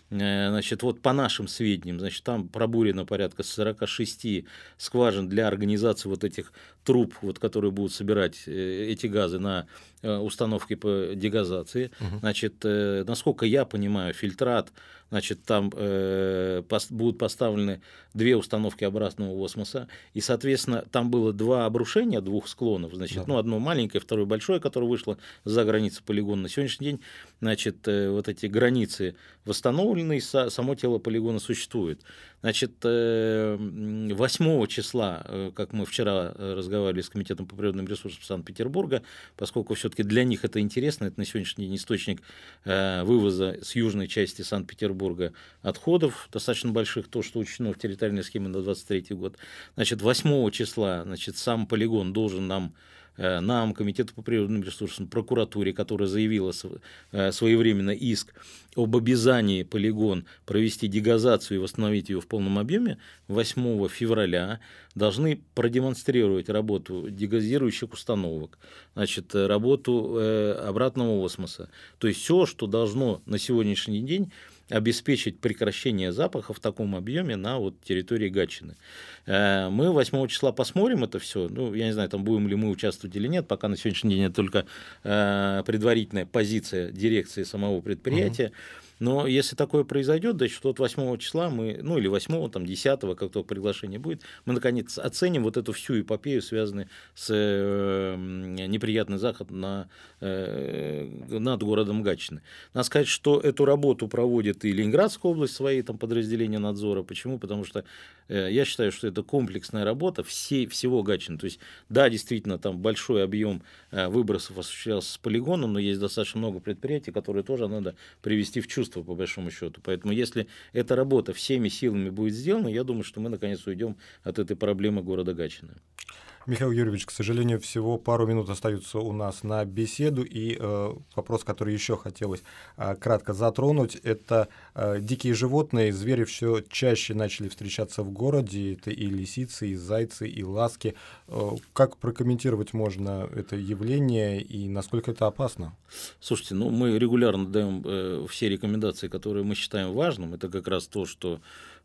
Значит, вот по нашим сведениям, значит, там пробурено порядка сорок шесть скважин для организации вот этих труб, вот, которые будут собирать эти газы на установки по дегазации. Uh-huh. Значит, насколько я понимаю, фильтрат, значит, там э, пос, будут поставлены две установки обратного осмоса, и, соответственно, там было два обрушения двух склонов, значит, да. ну, одно маленькое, второе большое, которое вышло за границы полигона. На сегодняшний день, значит, э, вот эти границы восстановлены, и со, само тело полигона существует. Значит, э, восьмого числа, э, как мы вчера разговаривали с Комитетом по природным ресурсам Санкт-Петербурга, поскольку все-таки для них это интересно, это на сегодняшний день источник э, вывоза с южной части Санкт-Петербурга отходов, достаточно больших, то, что учтено в территориальной схеме на двадцать третий год. Значит, восьмого числа, значит, сам полигон должен нам, нам, Комитету по природным ресурсам, прокуратуре, которая заявила своевременно иск об обязании полигон провести дегазацию и восстановить ее в полном объеме, восьмого февраля должны продемонстрировать работу дегазирующих установок, значит, работу обратного осмоса. То есть все, что должно на сегодняшний день обеспечить прекращение запаха в таком объеме на вот территории Гатчины. Мы восьмого числа посмотрим это все. Ну, я не знаю, там будем ли мы участвовать или нет. Пока на сегодняшний день это только предварительная позиция дирекции самого предприятия. Uh-huh. Но если такое произойдет, значит, вот восьмого числа мы, ну или восьмого, там, десятого, как только приглашение будет, мы наконец оценим вот эту всю эпопею, связанную с э, неприятным заходом на, э, над городом Гатчины. Надо сказать, что эту работу проводит и Ленинградская область, свои там подразделения надзора. Почему? Потому что э, я считаю, что это комплексная работа всей, всего Гатчины. То есть, да, действительно, там большой объем э, выбросов осуществлялся с полигоном, но есть достаточно много предприятий, которые тоже надо привести в чувство, по большому счету. Поэтому если эта работа всеми силами будет сделана, я думаю, что мы наконец уйдем от этой проблемы города Гатчины. Михаил Юрьевич, к сожалению, всего пару минут остается у нас на беседу, и э, вопрос, который еще хотелось э, кратко затронуть, это э, дикие животные, звери все чаще начали встречаться в городе, это и лисицы, и зайцы, и ласки. Э, как прокомментировать можно это явление и насколько это опасно? Слушайте, ну мы регулярно даем э, все рекомендации, которые мы считаем важным. Это как раз то, что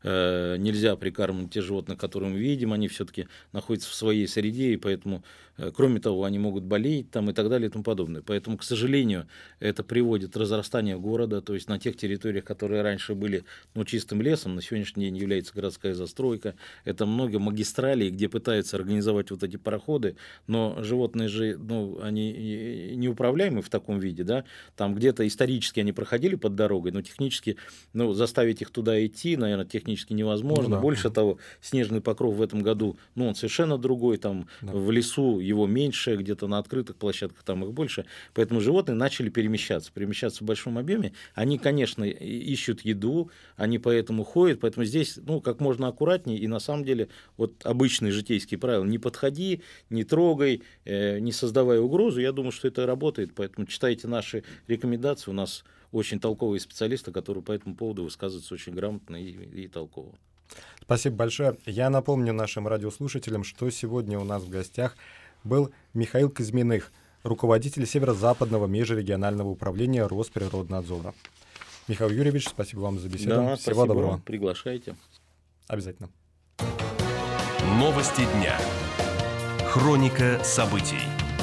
э, нельзя прикармливать те животных, которые мы видим, они все-таки находятся в своей среде, и поэтому, кроме того, они могут болеть там, и так далее и тому подобное. Поэтому, к сожалению, это приводит к разрастанию города, то есть на тех территориях, которые раньше были ну, чистым лесом, на сегодняшний день является городская застройка. Это много магистралей, где пытаются организовать вот эти пароходы, но животные же, ну, они неуправляемы в таком виде, да, там где-то исторически они проходили под дорогой, но технически, ну, заставить их туда идти, наверное, технически невозможно. Ну, да. Больше того, снежный покров в этом году, ну, он совершенно другой, там да. в лесу его меньше, где-то на открытых площадках там их больше, поэтому животные начали перемещаться, перемещаться в большом объеме. Они, конечно, ищут еду, они поэтому ходят, поэтому здесь, ну, как можно аккуратнее, и на самом деле вот обычные житейские правила: не подходи, не трогай, э, не создавай угрозу. Я думаю, что это работает, поэтому читайте наши рекомендации, у нас очень толковые специалисты, которые по этому поводу высказываются очень грамотно и, и толково. Спасибо большое. Я напомню нашим радиослушателям, что сегодня у нас в гостях был Михаил Кузьминых, руководитель Северо-Западного межрегионального управления Росприроднадзора. Михаил Юрьевич, спасибо вам за беседу. Да, Всего спасибо. доброго. Приглашайте. Обязательно. Новости дня. Хроника событий.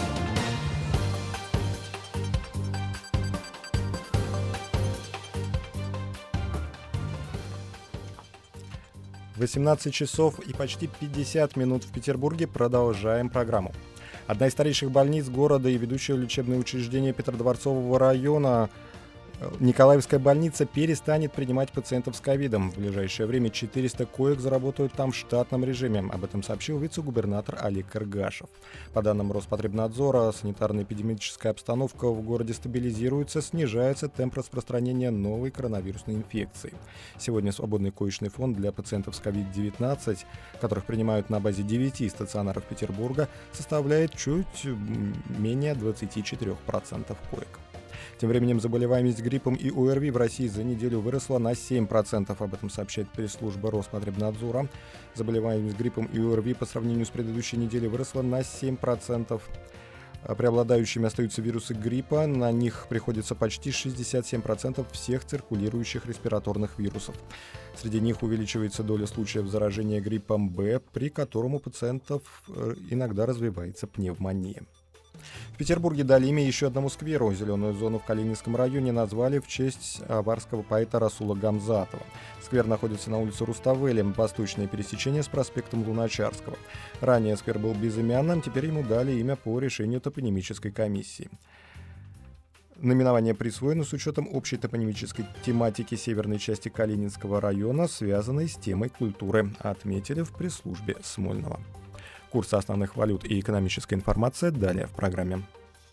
восемнадцать часов и почти пятьдесят минут в Петербурге. Продолжаем программу. Одна из старейших больниц города и ведущее лечебное учреждение Петродворцового района Николаевская больница перестанет принимать пациентов с ковидом. В ближайшее время четыреста коек заработают там в штатном режиме. Об этом сообщил вице-губернатор Олег Кыргашев. По данным Роспотребнадзора, санитарно-эпидемиологическая обстановка в городе стабилизируется, снижается темп распространения новой коронавирусной инфекции. Сегодня свободный коечный фонд для пациентов с ковид девятнадцать, которых принимают на базе девяти стационаров Петербурга, составляет чуть менее двадцать четыре процента коек. Тем временем заболеваемость гриппом и ОРВИ в России за неделю выросла на семь процентов. Об этом сообщает пресс-служба Роспотребнадзора. Заболеваемость гриппом и ОРВИ по сравнению с предыдущей неделей выросла на семь процентов. Преобладающими остаются вирусы гриппа, на них приходится почти шестьдесят семь процентов всех циркулирующих респираторных вирусов. Среди них увеличивается доля случаев заражения гриппом Б, при котором у пациентов иногда развивается пневмония. В Петербурге дали имя еще одному скверу. Зеленую зону в Калининском районе назвали в честь аварского поэта Расула Гамзатова. Сквер находится на улице Руставели, восточное пересечение с проспектом Луначарского. Ранее сквер был безымянным, теперь ему дали имя по решению топонимической комиссии. Наименование присвоено с учетом общей топонимической тематики северной части Калининского района, связанной с темой культуры, отметили в пресс-службе Смольного. Курсы основных валют и экономическая информация далее в программе.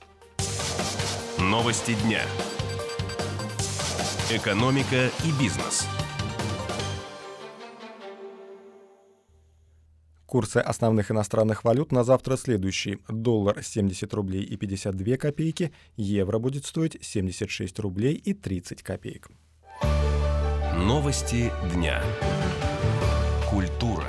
Новости дня. Экономика и бизнес. Курсы основных иностранных валют на завтра следующие. Доллар семьдесят рублей и пятьдесят две копейки, евро будет стоить семьдесят шесть рублей и тридцать копеек. Новости дня. Культура.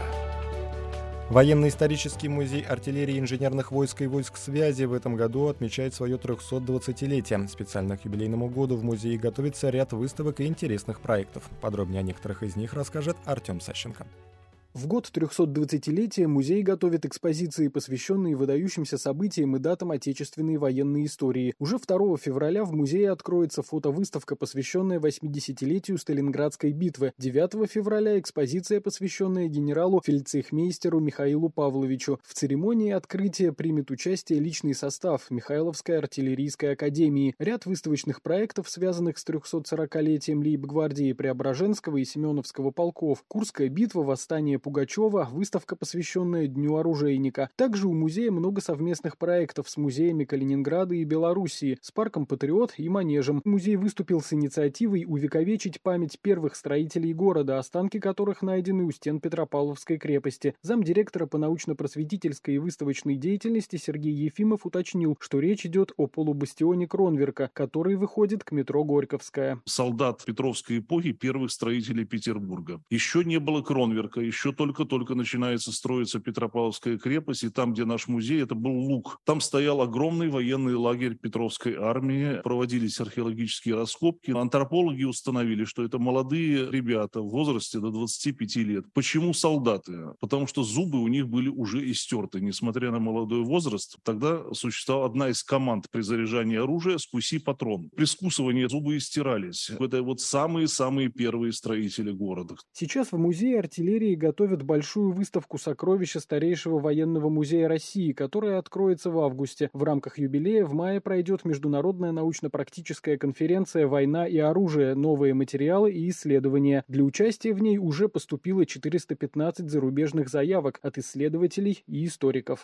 Военно-исторический музей артиллерии инженерных войск и войск связи в этом году отмечает свое трехсотдвадцатилетие. Специально к юбилейному году в музее готовится ряд выставок и интересных проектов. Подробнее о некоторых из них расскажет Артем Сащенко. В год трехсотдвадцатилетия музей готовит экспозиции, посвященные выдающимся событиям и датам отечественной военной истории. Уже второго февраля в музее откроется фотовыставка, посвященная восьмидесятилетию Сталинградской битвы. девятого февраля экспозиция, посвященная генералу-фельдцейхмейстеру Михаилу Павловичу. В церемонии открытия примет участие личный состав Михайловской артиллерийской академии. Ряд выставочных проектов, связанных с трехсотсорокалетием лейб-гвардии Преображенского и Семеновского полков. Курская битва, восстание Пугачева, выставка, посвященная Дню оружейника. Также у музея много совместных проектов с музеями Калининграда и Белоруссии, с парком «Патриот» и Манежем. Музей выступил с инициативой увековечить память первых строителей города, останки которых найдены у стен Петропавловской крепости. Замдиректора по научно-просветительской и выставочной деятельности Сергей Ефимов уточнил, что речь идет о полубастионе Кронверка, который выходит к метро Горьковская. Солдат Петровской эпохи, первых строителей Петербурга. Еще не было Кронверка, еще только-только начинается строиться Петропавловская крепость, и там, где наш музей, это был Луг. Там стоял огромный военный лагерь Петровской армии, проводились археологические раскопки. Антропологи установили, что это молодые ребята в возрасте до двадцати пяти лет. Почему солдаты? Потому что зубы у них были уже истерты, несмотря на молодой возраст. Тогда существовала одна из команд при заряжании оружия «Скуси патрон». При скусывании зубы истирались. Это вот самые-самые первые строители города. Сейчас в музее артиллерии готовят большую выставку сокровища старейшего военного музея России, которая откроется в августе. В рамках юбилея в мае пройдет международная научно-практическая конференция «Война и оружие. Новые материалы и исследования». Для участия в ней уже поступило четыреста пятнадцать зарубежных заявок от исследователей и историков.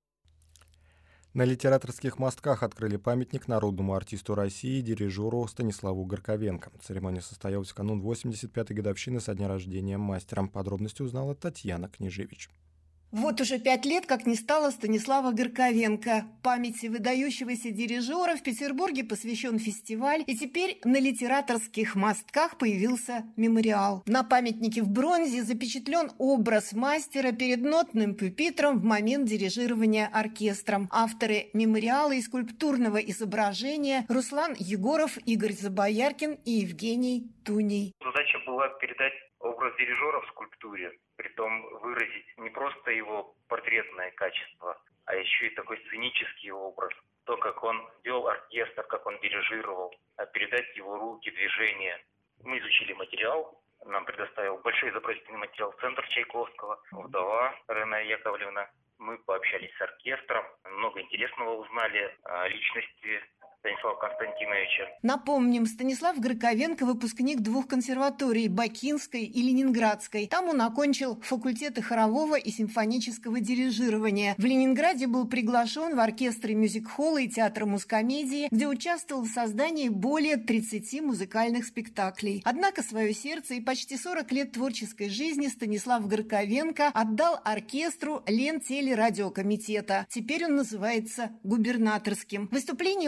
На литераторских мостках открыли памятник народному артисту России, дирижеру Станиславу Горковенко. Церемония состоялась в канун восемьдесят пятой годовщины со дня рождения мастера. Подробности узнала Татьяна Княжевич. Вот уже пять лет, как не стало Станислава Горковенко. Памяти выдающегося дирижера в Петербурге посвящен фестиваль, и теперь на литераторских мостках появился мемориал. На памятнике в бронзе запечатлен образ мастера перед нотным пюпитром в момент дирижирования оркестром. Авторы мемориала и скульптурного изображения Руслан Егоров, Игорь Забояркин и Евгений Туний. Задача была передать образ дирижера в скульптуре, притом выразить не просто его портретное качество, а еще и такой сценический образ. То, как он вел оркестр, как он дирижировал, а передать его руки, движения. Мы изучили материал, нам предоставил большой изобразительный материал Центр Чайковского, вдова Рена Яковлевна. Мы пообщались с оркестром, много интересного узнали о личности Станислава Константиновича. Напомним, Станислав Горковенко – выпускник двух консерваторий – Бакинской и Ленинградской. Там он окончил факультеты хорового и симфонического дирижирования. В Ленинграде был приглашен в оркестры мюзик-холла и театра мускомедии, где участвовал в создании более тридцати музыкальных спектаклей. Однако свое сердце и почти сорок лет творческой жизни Станислав Горковенко отдал оркестру Лентелерадиокомитета. Теперь он называется губернаторским. Выступления музыкантов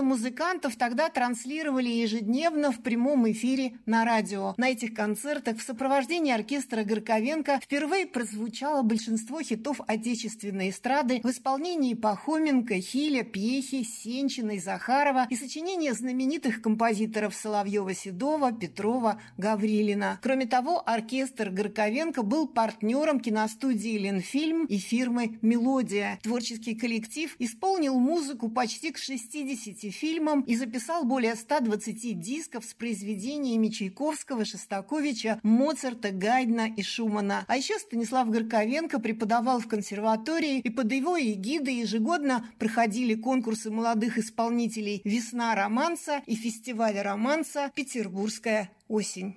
музыкантов тогда транслировали ежедневно в прямом эфире на радио. На этих концертах в сопровождении оркестра Горковенко впервые прозвучало большинство хитов отечественной эстрады в исполнении Пахоменко, Хиля, Пьехи, Сенчина и Захарова и сочинения знаменитых композиторов Соловьева-Седова, Петрова, Гаврилина. Кроме того, оркестр Горковенко был партнером киностудии «Ленфильм» и фирмы «Мелодия». Творческий коллектив исполнил музыку почти к шестидесяти фильмам и записал более ста двадцати дисков с произведениями Чайковского, Шостаковича, Моцарта, Гайдна и Шумана. А еще Станислав Горковенко преподавал в консерватории, и под его эгидой ежегодно проходили конкурсы молодых исполнителей «Весна романса» и фестиваль романса «Петербургская осень».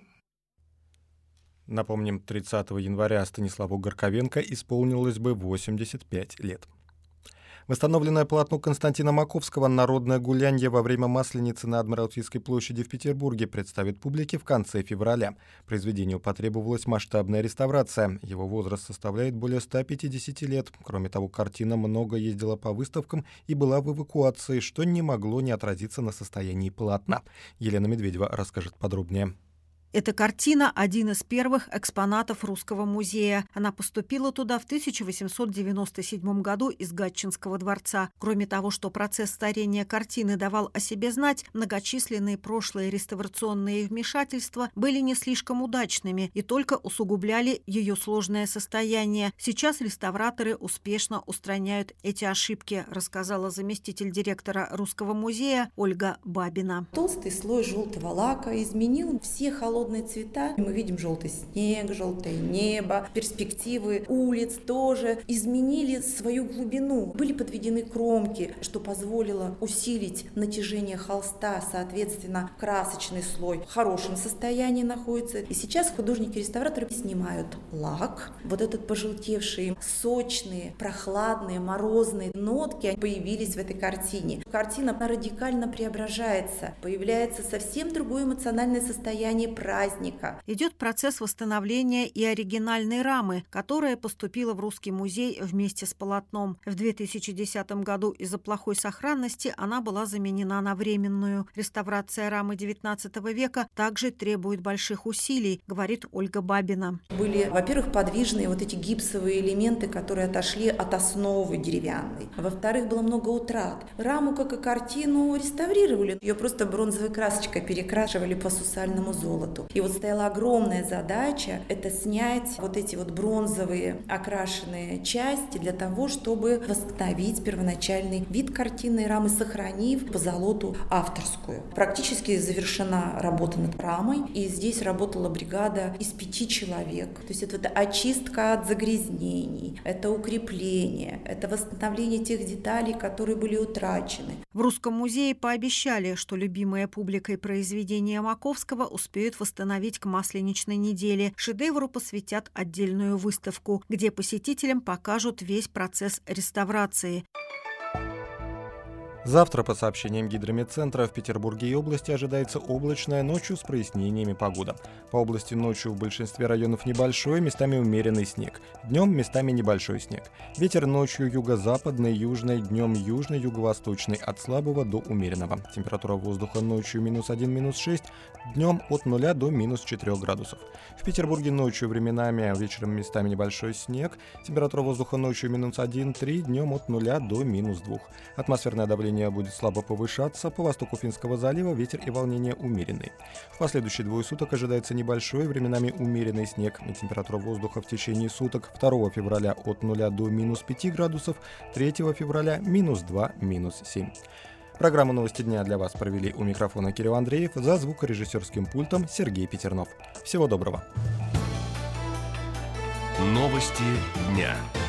Напомним, тридцатого января Станиславу Горковенко исполнилось бы восемьдесят пять лет. Восстановленное полотно Константина Маковского «Народное гулянье» во время Масленицы на Адмиралтейской площади в Петербурге представит публике в конце февраля. Произведению потребовалась масштабная реставрация. Его возраст составляет более ста пятидесяти лет. Кроме того, картина много ездила по выставкам и была в эвакуации, что не могло не отразиться на состоянии полотна. Елена Медведева расскажет подробнее. Эта картина – один из первых экспонатов Русского музея. Она поступила туда в тысяча восемьсот девяносто седьмом году из Гатчинского дворца. Кроме того, что процесс старения картины давал о себе знать, многочисленные прошлые реставрационные вмешательства были не слишком удачными и только усугубляли ее сложное состояние. Сейчас реставраторы успешно устраняют эти ошибки, рассказала заместитель директора Русского музея Ольга Бабина. Толстый слой желтого лака изменил все холодные цвета. Мы видим желтый снег, желтое небо, перспективы улиц тоже изменили свою глубину. Были подведены кромки, что позволило усилить натяжение холста, соответственно, красочный слой в хорошем состоянии находится. И сейчас художники-реставраторы снимают лак. Вот этот пожелтевший, сочные, прохладные, морозные нотки появились в этой картине. Картина радикально преображается, появляется совсем другое эмоциональное состояние праздника. Идет процесс восстановления и оригинальной рамы, которая поступила в Русский музей вместе с полотном. В две тысячи десятом году из-за плохой сохранности она была заменена на временную. Реставрация рамы девятнадцатого века также требует больших усилий, говорит Ольга Бабина. Были, во-первых, подвижные вот эти гипсовые элементы, которые отошли от основы деревянной. Во-вторых, было много утрат. Раму, как и картину, реставрировали. Ее просто бронзовой красочкой перекрашивали по сусальному золоту. И вот стояла огромная задача – это снять вот эти вот бронзовые окрашенные части для того, чтобы восстановить первоначальный вид картинной рамы, сохранив позолоту авторскую. Практически завершена работа над рамой, и здесь работала бригада из пяти человек. То есть это, это очистка от загрязнений, это укрепление, это восстановление тех деталей, которые были утрачены. В Русском музее пообещали, что любимые публикой произведения Маковского успеют восстановить к Масленичной неделе. Шедевру посвятят отдельную выставку, где посетителям покажут весь процесс реставрации. Завтра, по сообщениям Гидрометцентра, в Петербурге и области ожидается облачная, ночью с прояснениями погода. По области ночью в большинстве районов небольшой, местами умеренный снег. Днем местами небольшой снег. Ветер ночью юго-западный, южный, днем южный, юго-восточный, от слабого до умеренного. Температура воздуха ночью минус один, минус шесть, днем от нуля до минус четырех градусов. В Петербурге ночью временами, вечером местами небольшой снег. Температура воздуха ночью минус один, три, днем от нуля до минус двух. Атмосферное давление будет слабо повышаться, по востоку Финского залива ветер и волнение умеренный. В последующие двое суток ожидается небольшой, временами умеренный снег. И температура воздуха в течение суток второго февраля от нуля до минус пяти градусов, третьего февраля минус два, минус семь. Программу «Новости дня» для вас провели у микрофона Кирилл Андреев, за звукорежиссерским пультом Сергей Петернов. Всего доброго. Новости дня.